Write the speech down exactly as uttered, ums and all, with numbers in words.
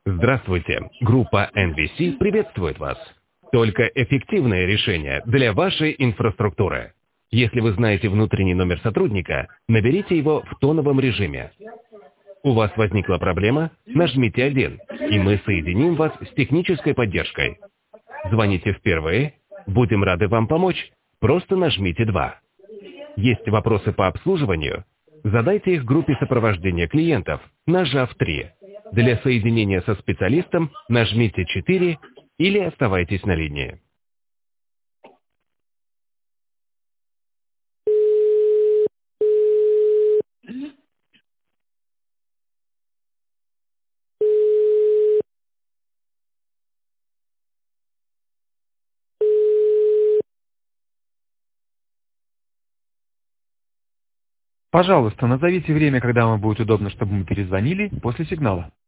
Здравствуйте, группа эн ви си приветствует вас. Только эффективное решение для вашей инфраструктуры. Если вы знаете внутренний номер сотрудника, наберите его в тоновом режиме. У вас возникла проблема? Нажмите один, и мы соединим вас с технической поддержкой. Звоните впервые? Будем рады вам помочь. Просто нажмите два. Есть вопросы по обслуживанию? Задайте их группе сопровождения клиентов, нажав три. Для соединения со специалистом нажмите четыре или оставайтесь на линии. Пожалуйста, назовите время, когда вам будет удобно, чтобы мы перезвонили после сигнала.